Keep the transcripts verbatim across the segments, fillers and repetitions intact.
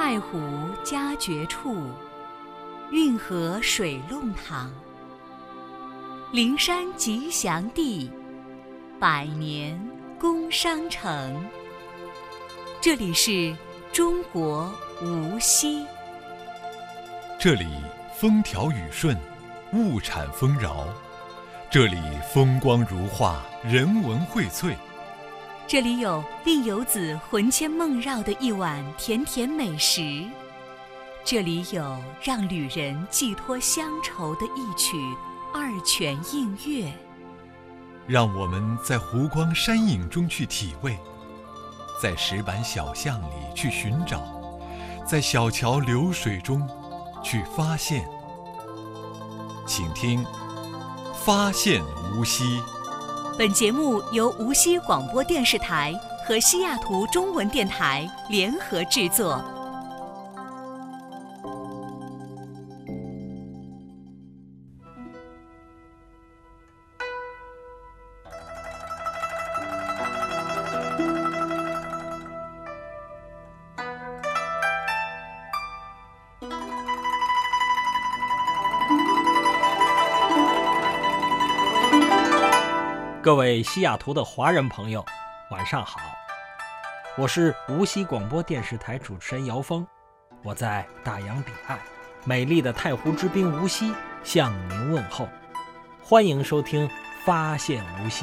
太湖佳绝处，运河水弄堂。灵山吉祥地，百年工商城。这里是中国无锡。 这里风调雨顺，物产丰饶。这里风光如画，人文荟萃。 这里有令游子魂牵梦绕的一碗甜甜美食，这里有让旅人寄托乡愁的一曲二泉映月。 让我们在湖光山影中去体味，在石板小巷里去寻找，在小桥流水中去发现。请听《发现无锡》。 本节目由无锡广播电视台和西雅图中文电台联合制作。 各位西雅图的华人朋友，晚上好，我是无锡广播电视台主持人姚峰，我在大洋彼岸美丽的太湖之滨无锡向您问候，欢迎收听《发现无锡》。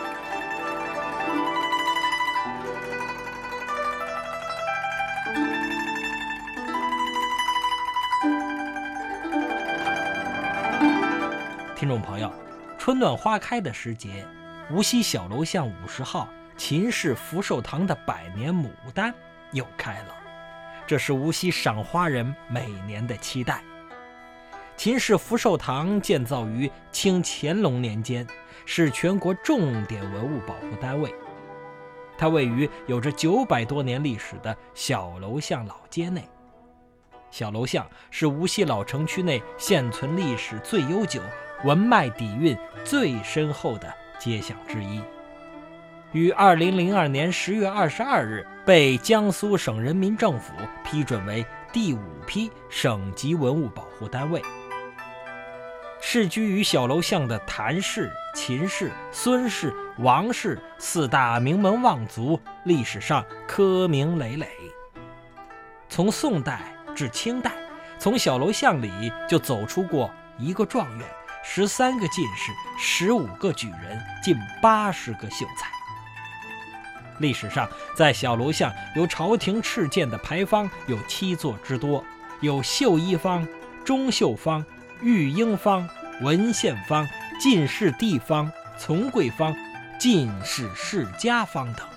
听众朋友，春暖花开的时节，无锡小楼巷五十号秦氏福寿堂的百年牡丹又开了，这是无锡赏花人每年的期待。秦氏福寿堂建造于清乾隆年间，是全国重点文物保护单位。它位于有着九百多年历史的小楼巷老街内。小楼巷是无锡老城区内现存历史最悠久、文脉底蕴最深厚的街巷之一，于二零零二年十月二十二日被江苏省人民政府批准为第五批省级文物保护单位。世居于小楼巷的谭氏、秦氏、孙氏、王氏四大名门望族，历史上科名累累。从宋代至清代，从小楼巷里就走出过一个状元、十三个进士、十五个举人，近八十个秀才。历史上，在小楼巷由朝廷敕建的牌坊有七座之多，有绣衣坊、中绣坊、玉英坊、文献坊、进士第坊、从贵坊、进士世家坊等。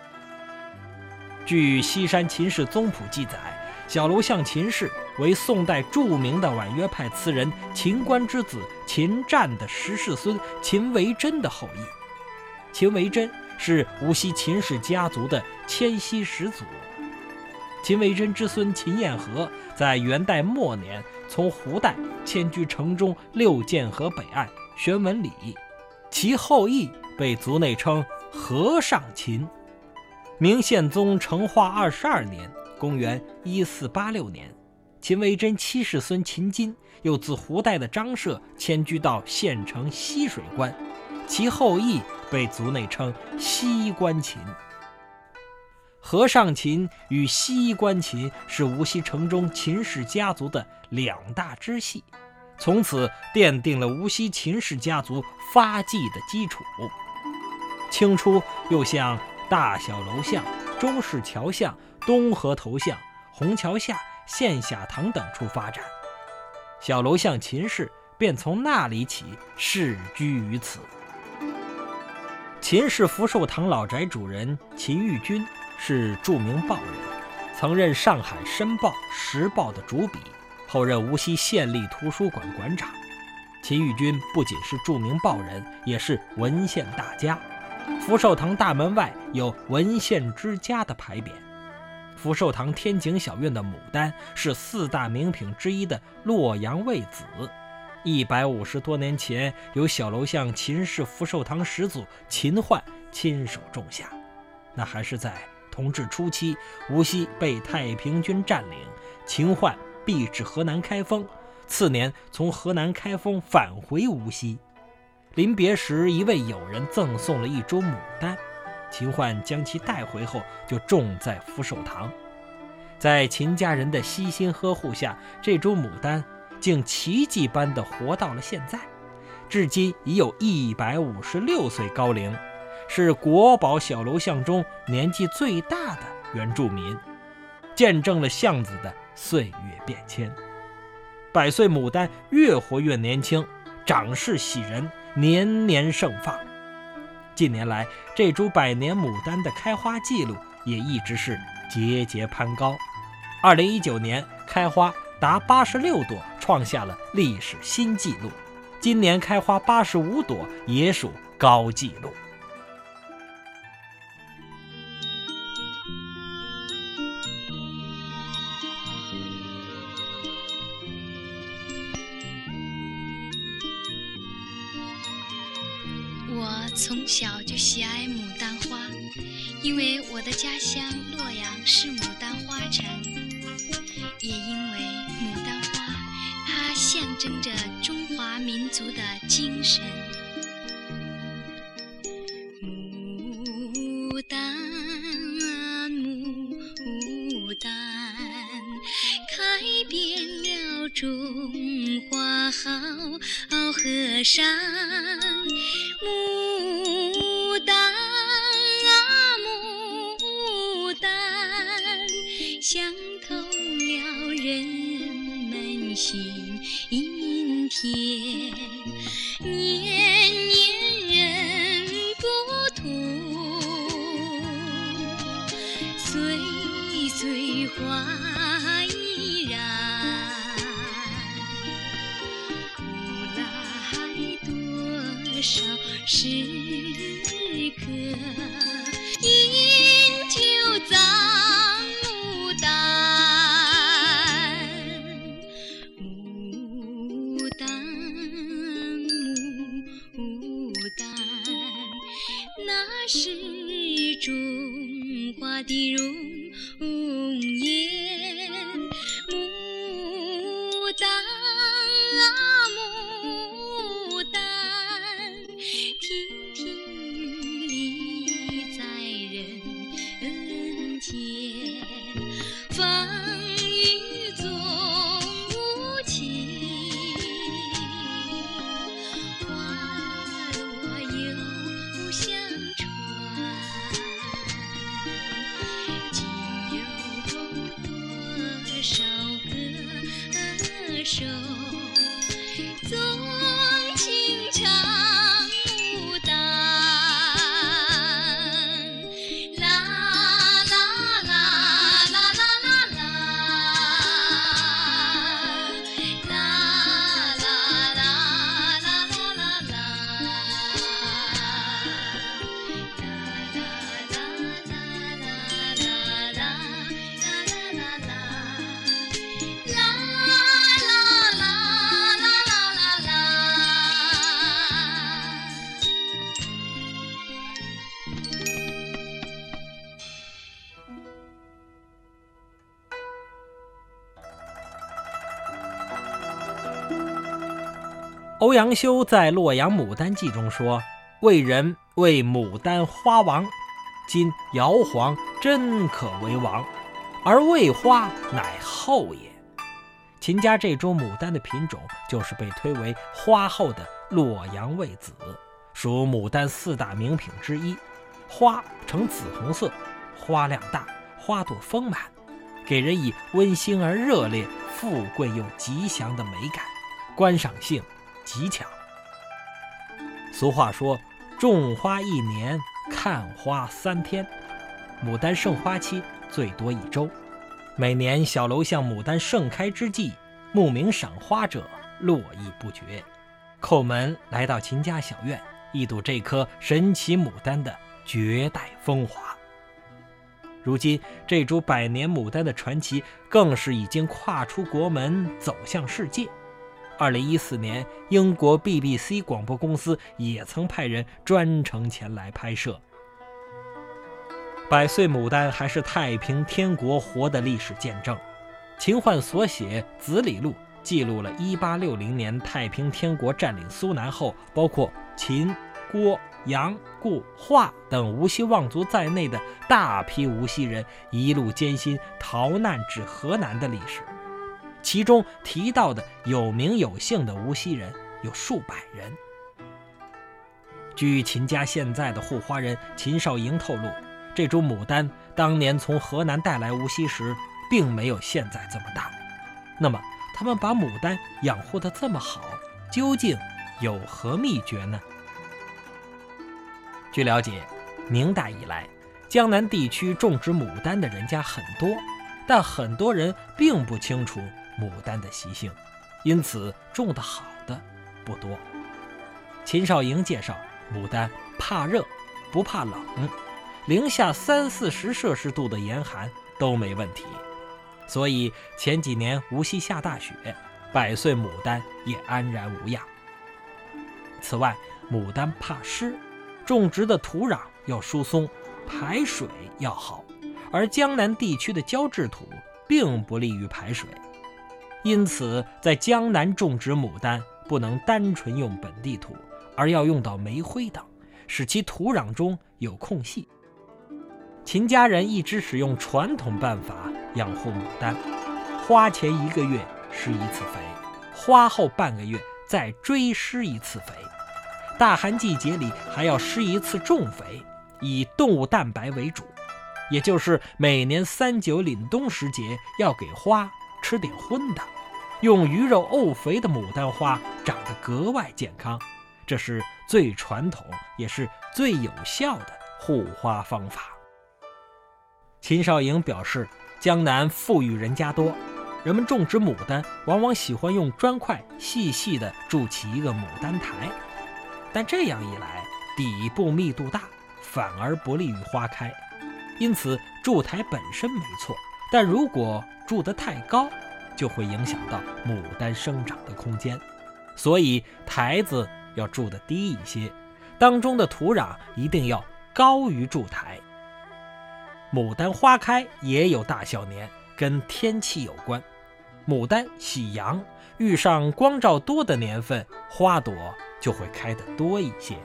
据西山秦氏宗谱记载，小楼巷秦氏为宋代著名的婉约派词人秦观之子秦湛的十世孙秦维珍的后裔。秦维珍是无锡秦氏家族的迁徙始祖。秦维珍之孙秦彦和在元代末年从胡代迁居城中六涧河北岸玄文里，其后裔被族内称和尚秦。明宪宗成化二十二年公元一四八六年，秦维珍七世孙秦金又自胡代的张舍迁居到县城西水关，其后裔被族内称西关秦。和尚秦与西关秦是无锡城中秦氏家族的两大支系，从此奠定了无锡秦氏家族发迹的基础。清初又向大小楼巷、中市桥巷、东河头巷、虹桥下、县下堂等处发展，小楼巷秦氏便从那里起世居于此。秦氏福寿堂老宅主人秦玉君是著名报人，曾任上海申报、时报的主笔，后任无锡县立图书馆馆长。秦玉君不仅是著名报人，也是文献大家。福寿堂大门外有文献之家的牌匾。福寿堂天井小院的牡丹是四大名品之一的洛阳魏子，一百五十多年前由小楼巷秦氏福寿堂始祖秦焕亲手种下，那还是在同治初期，无锡被太平军占领，秦桧避至河南开封，次年从河南开封返回无锡。临别时，一位友人赠送了一株牡丹，秦桧将其带回后就种在福寿堂。在秦家人的悉心呵护下，这株牡丹竟奇迹般地活到了现在，至今已有一百五十六岁高龄，是国宝小楼巷中年纪最大的原住民，见证了巷子的岁月变迁。百岁牡丹越活越年轻，长势喜人，年年盛放。近年来，这株百年牡丹的开花记录也一直是节节攀高。二零一九年开花达八十六朵，创下了历史新纪录。今年开花八十五朵，也属高纪录。 我从小就喜爱牡丹花，因为我的家乡洛阳是牡丹花城，也因为牡丹花，它象征着中华民族的精神。牡丹啊牡丹，开遍了中华好河山。牡丹啊牡丹，想透了人们心田，年年人不同，岁岁花依然。古来多少时刻，饮酒葬牡丹，牡丹牡丹，那是中华的容颜。牡丹啊牡丹，亭亭玉立在人间，风雨总无情，花落又相传，今有多少歌手纵情唱牡丹，啦啦啦啦啦啦啦，啦啦啦啦啦啦啦， 欧阳修在《洛阳牡丹记》中说：“为人为牡丹花王，今姚皇真可为王，而为花乃后也。”秦家这株牡丹的品种就是被推为花后的洛阳卫子，属牡丹四大名品之一。花呈紫红色，花量大，花朵丰满，给人以温馨而热烈、富贵又吉祥的美感，观赏性极强。俗话说，种花一年，看花三天。牡丹盛花期最多一周，每年小楼巷牡丹盛开之际，慕名赏花者络绎不绝。叩门来到秦家小院，一睹这颗神奇牡丹的绝代风华。如今这株百年牡丹的传奇更是已经跨出国门，走向世界。二零一四年，英国 B B C 广播公司也曾派人专程前来拍摄。 百岁牡丹还是太平天国活的历史见证。秦桧所写《子李录》记录了一八六零年太平天国占领苏南后，包括秦、郭、杨、顾、华等无锡望族在内的大批无锡人一路艰辛逃难至河南的历史。其中提到的有名有姓的无锡人有数百人。据秦家现在的护花人秦少莹透露，这株牡丹当年从河南带来无锡时并没有现在这么大。那么他们把牡丹养护得这么好，究竟有何秘诀呢？据了解，明代以来，江南地区种植牡丹的人家很多，但很多人并不清楚牡丹的习性，因此种得好的不多。秦少莹介绍，牡丹怕热不怕冷，零下三四十摄氏度的严寒都没问题，所以前几年无锡下大雪，百岁牡丹也安然无恙。此外，牡丹怕湿，种植的土壤要疏松，排水要好，而江南地区的胶质土并不利于排水，因此在江南种植牡丹不能单纯用本地土，而要用到煤灰等，使其土壤中有空隙。秦家人一直使用传统办法养护牡丹，花前一个月施一次肥，花后半个月再追施一次肥，大寒季节里还要施一次重肥，以动物蛋白为主，也就是每年三九凛冬时节要给花吃点荤的，用鱼肉沤肥的牡丹花长得格外健康，这是最传统也是最有效的护花方法。秦少莹表示，江南富裕人家多，人们种植牡丹往往喜欢用砖块细细地筑起一个牡丹台，但这样一来底部密度大，反而不利于花开。因此筑台本身没错，但如果筑得太高，就会影响到牡丹生长的空间，所以台子要筑得低一些，当中的土壤一定要高于筑台。牡丹花开也有大小年，跟天气有关。牡丹喜阳，遇上光照多的年份，花朵就会开得多一些。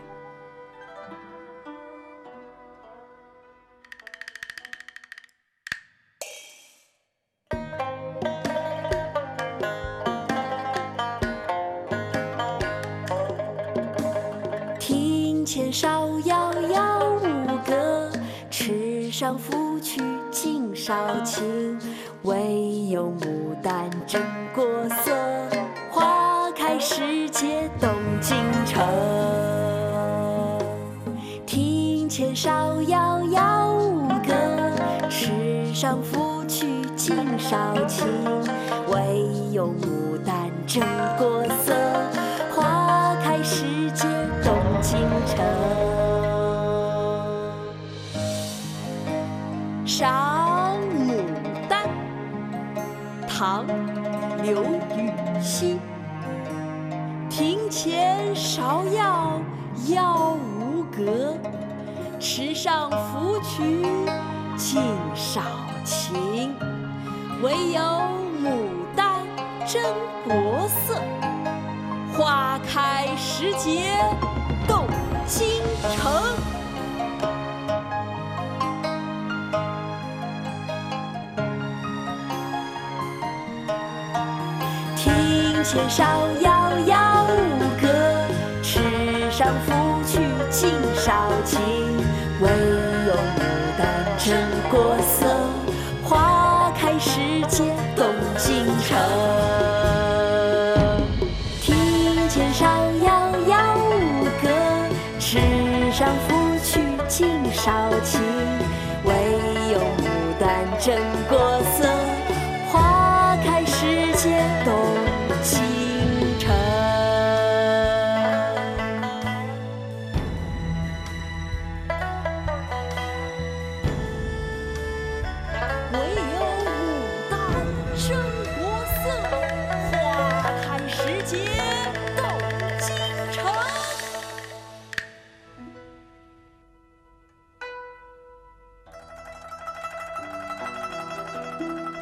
庭前芍药药五个，池上芙蕖净少情。唯有牡丹真国色，花开时节动京城。庭前芍药药五个，池上芙蕖净少情。唯有牡丹真国色，花开时节动京城。赏牡丹，唐·刘禹锡。庭前芍药药无格，池上芙蕖净少情。唯有牡丹真国色，花开时节动京城。庭前芍药药五个，池上芙蕖净少情。唯有牡丹真国色，花开时节动京城。庭前芍药药五个，池上芙蕖净少情。唯有牡丹真国色，花开时节动京城。唯有牡丹真国色。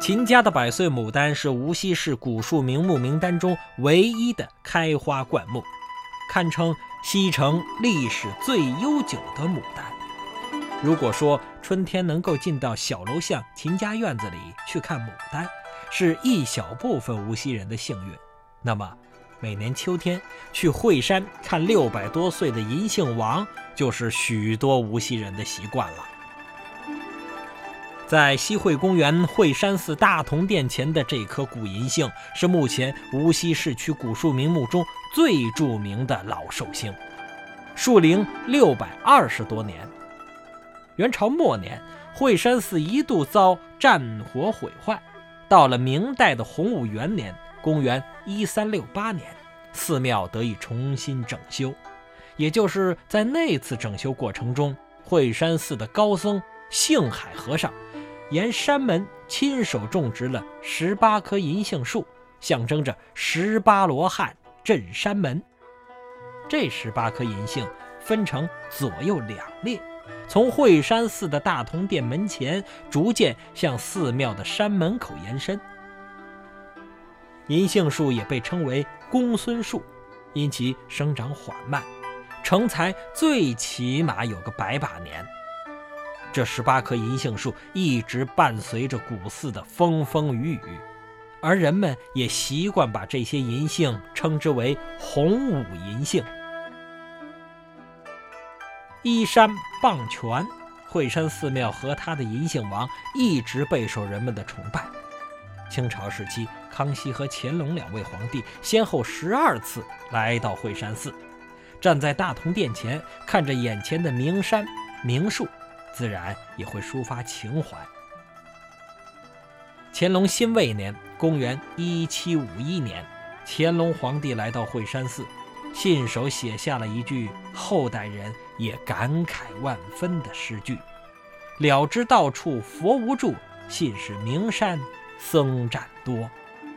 秦家的百岁牡丹是无锡市古树名木名单中唯一的开花灌木，堪称西城历史最悠久的牡丹。如果说春天能够进到小楼巷秦家院子里去看牡丹是一小部分无锡人的幸运，那么每年秋天去惠山看六百多岁的银杏王就是许多无锡人的习惯了。在西汇公园惠山寺大同殿前的这棵古银杏是目前无锡市区古树名木中最著名的老寿星，树龄六百二十多年。元朝末年，惠山寺一度遭战火毁坏，到了明代的洪武元年公元一三六八年，寺庙得以重新整修。也就是在那次整修过程中，惠山寺的高僧幸海和尚沿山门亲手种植了十八棵银杏树，象征着十八罗汉镇山门。这十八棵银杏分成左右两列，从惠山寺的大同殿门前逐渐向寺庙的山门口延伸。银杏树也被称为公孙树，因其生长缓慢，成材最起码有个百把年。这十八棵银杏树一直伴随着古寺的风风雨雨，而人们也习惯把这些银杏称之为洪武银杏。依山傍泉，惠山寺庙和他的银杏王一直备受人们的崇拜。清朝时期，康熙和乾隆两位皇帝先后十二次来到惠山寺，站在大同殿前，看着眼前的名山名树，自然也会抒发情怀。乾隆辛未年公元一七五一年，乾隆皇帝来到惠山寺，信手写下了一句后代人也感慨万分的诗句：了知到处佛无住，信是名山僧占多。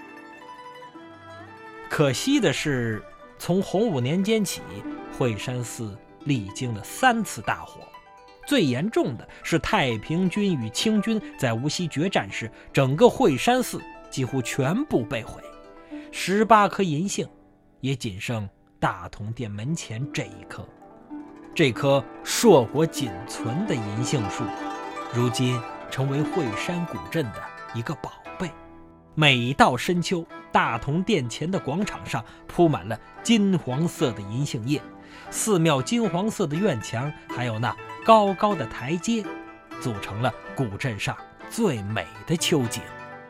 可惜的是，从洪武年间起，惠山寺历经了三次大火，最严重的是太平军与清军在无锡决战时，整个惠山寺几乎全部被毁，十八棵银杏也仅剩大同殿门前这一棵。这棵硕果仅存的银杏树，如今成为惠山古镇的一个宝贝。每到深秋，大同殿前的广场上铺满了金黄色的银杏叶，寺庙金黄色的院墙还有那高高的台阶，组成了古镇上最美的秋景。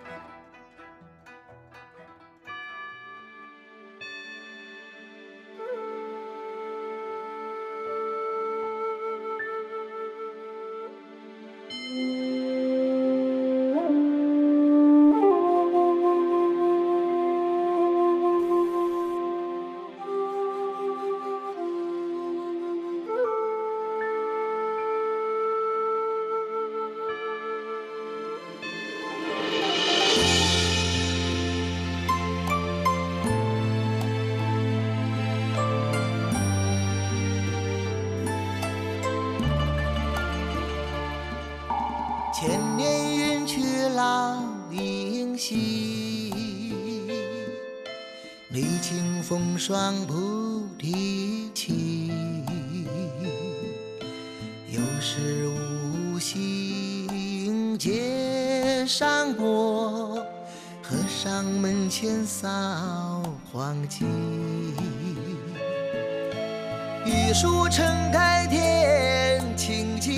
千年云去浪影稀，历经风霜不提起。有时无心街上过，和尚门前扫黄旗。玉树撑开天青青，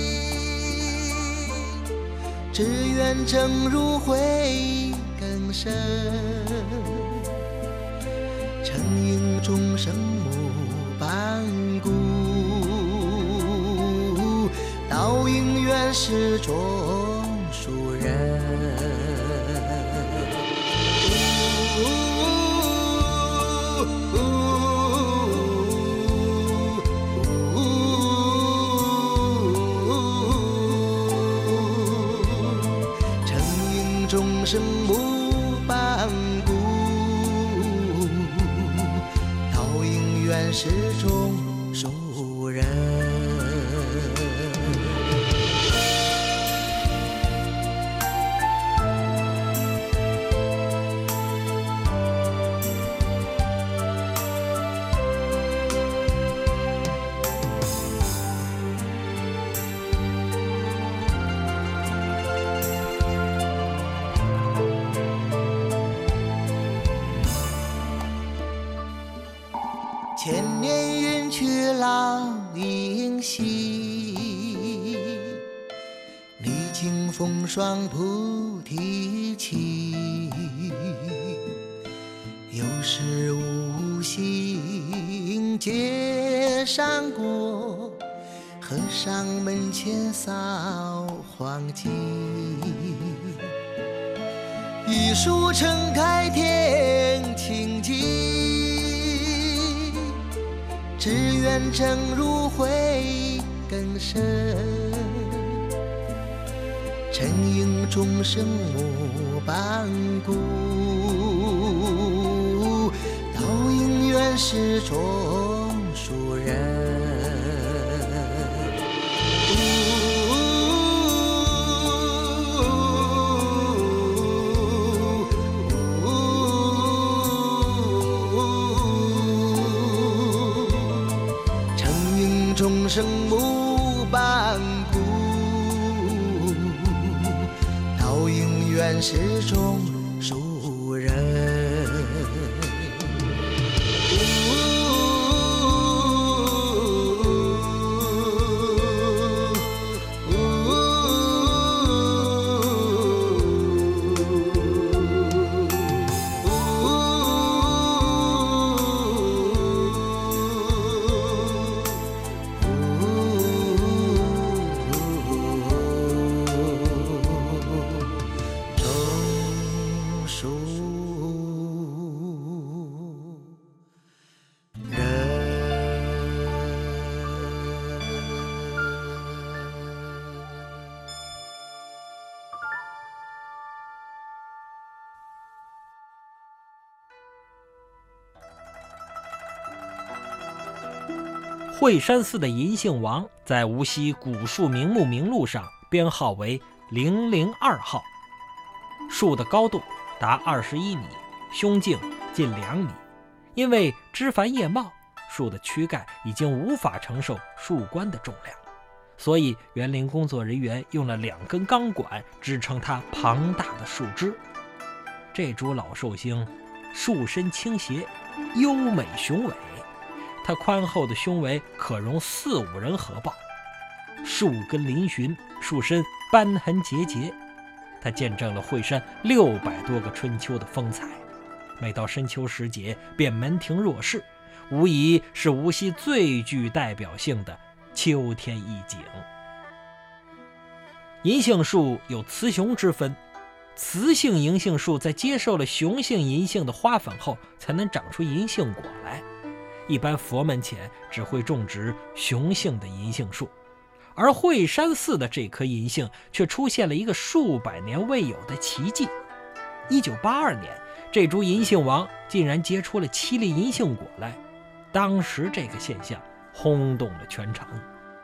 只愿正如慧更深，沉吟众生无半顾，倒影原是种树人。众生无半顾，倒影原是种树人。 千年云去老鹰稀，历经风霜菩提期。有时无心街上过，和尚门前扫黄金。一树撑开天清净，只愿正如慧根深。沉吟众生莫半顾，道因缘是种属人。众生无半顾，道因缘是种属人。 惠山寺的银杏王在无锡古树名木名录上编号为零零二号，树的高度达二十一米，胸径近两米。因为枝繁叶茂，树的躯干已经无法承受树冠的重量，所以园林工作人员用了两根钢管支撑它庞大的树枝。这株老寿星树身倾斜，优美雄伟，它宽厚的胸围可容四五人合抱，树根嶙峋，树身斑痕节节，它见证了惠山六百多个春秋的风采。每到深秋时节便门庭若市，无疑是无锡最具代表性的秋天意境。银杏树有雌雄之分，雌性银杏树在接受了雄性银杏的花粉后才能长出银杏果来。一般佛门前只会种植雄性的银杏树，而惠山寺的这棵银杏却出现了一个数百年未有的奇迹。一九八二年，这株银杏王竟然结出了七粒银杏果来，当时这个现象轰动了全城。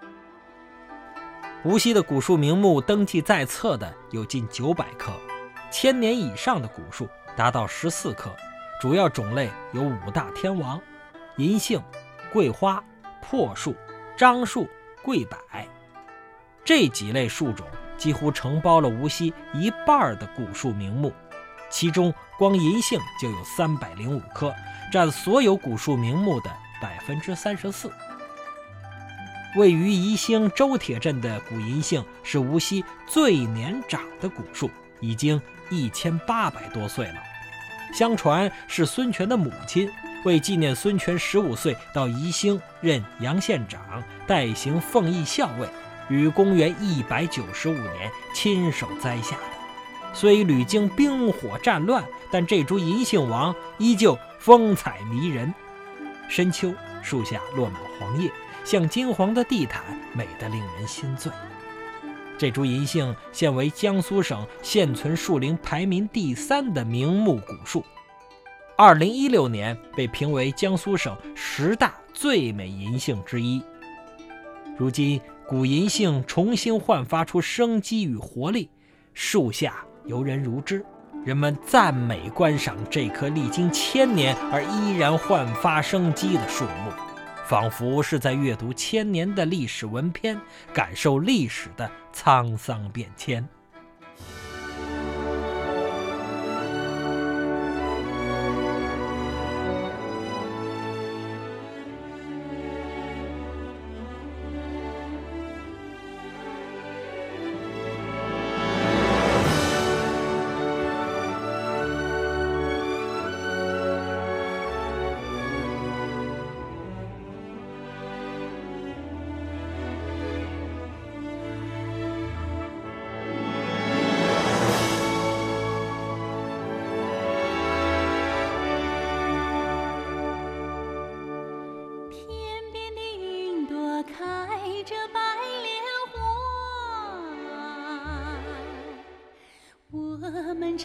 无锡的古树名木登记在册的有近九百棵，千年以上的古树达到十四棵，主要种类有五大天王：银杏、桂花、珀树、樟树、桂柏。这几类树种几乎承包了无锡一半的古树名木，其中光银杏就有三百零五棵，占所有古树名木的百分之三十四。位于宜兴周铁镇的古银杏是无锡最年长的古树，已经一千八百多岁了。相传是孙权的母亲为纪念孙权十五岁到宜兴任杨县长，代行奉义校尉，于公元一百九十五年亲手栽下的。虽屡经兵火战乱，但这株银杏王依旧风采迷人。深秋，树下落满黄叶，像金黄的地毯，美得令人心醉。这株银杏现为江苏省现存树龄排名第三的名木古树，二零一六年被评为江苏省十大最美银杏之一。如今古银杏重新焕发出生机与活力，树下游人如织，人们赞美观赏这棵历经千年而依然焕发生机的树木，仿佛是在阅读千年的历史文篇，感受历史的沧桑变迁。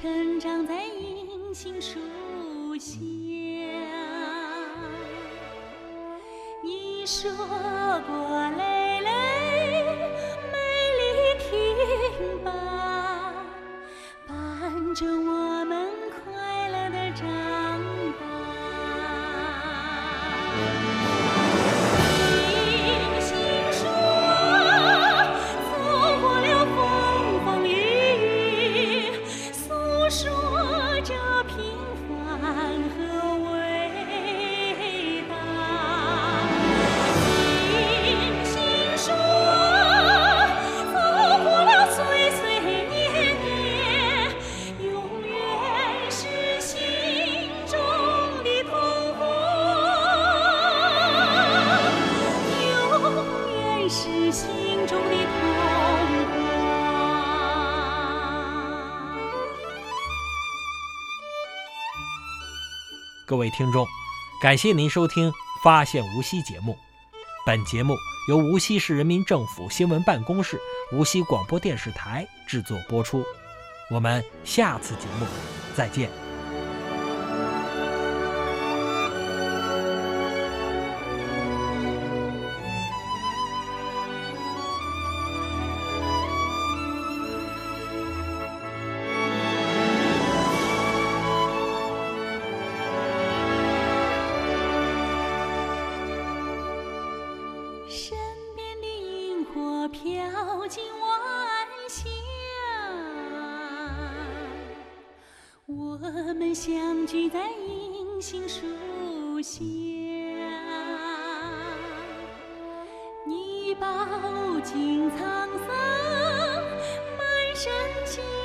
成长在银杏树下。你说过累累美丽听吧，伴着我们快乐的长大。银杏树啊，走过了风风雨雨，诉说着平凡和伟大。银杏树啊，走过了岁岁年年，永远是心中的童话，永远是心中的童话。 各位听众，感谢您收听《发现无锡》节目。本节目由无锡市人民政府新闻办公室、无锡广播电视台制作播出。我们下次节目再见。 身边的萤火飘进晚霞，我们相聚在银杏树下。你饱经沧桑，满身情